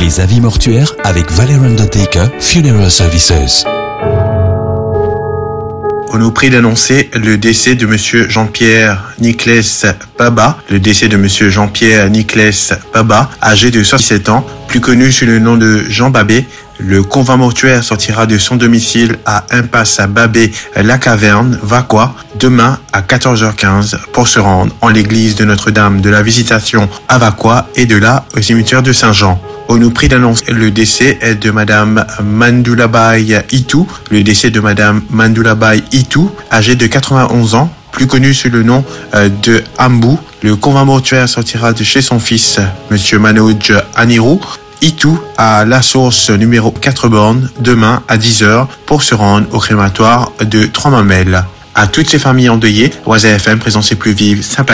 Les avis mortuaires avec Valère Undertaker Funeral Services. On nous prie d'annoncer le décès de monsieur Jean-Pierre Niclès Baba. Le décès de monsieur Jean-Pierre Niclès Baba, âgé de 67 ans, plus connu sous le nom de Jean Babé. Le convoi mortuaire sortira de son domicile à Impasse à Babé-la-Caverne, Vacquois, demain à 14h15 pour se rendre en l'église de Notre-Dame de la Visitation à Vacquois et de là au cimetière de Saint-Jean. On nous prie d'annoncer le décès de madame Mandoulabaye Itou. Le décès de madame Mandoulabaye Itou, âgée de 91 ans, plus connue sous le nom de Ambou. Le convoi mortuaire sortira de chez son fils, monsieur Manoj Anirou Itou, à la source numéro 4 bornes, demain à 10h pour se rendre au crématoire de Trois-Mamelles. À toutes ces familles endeuillées, Oise FM présente ses plus vives sympathies.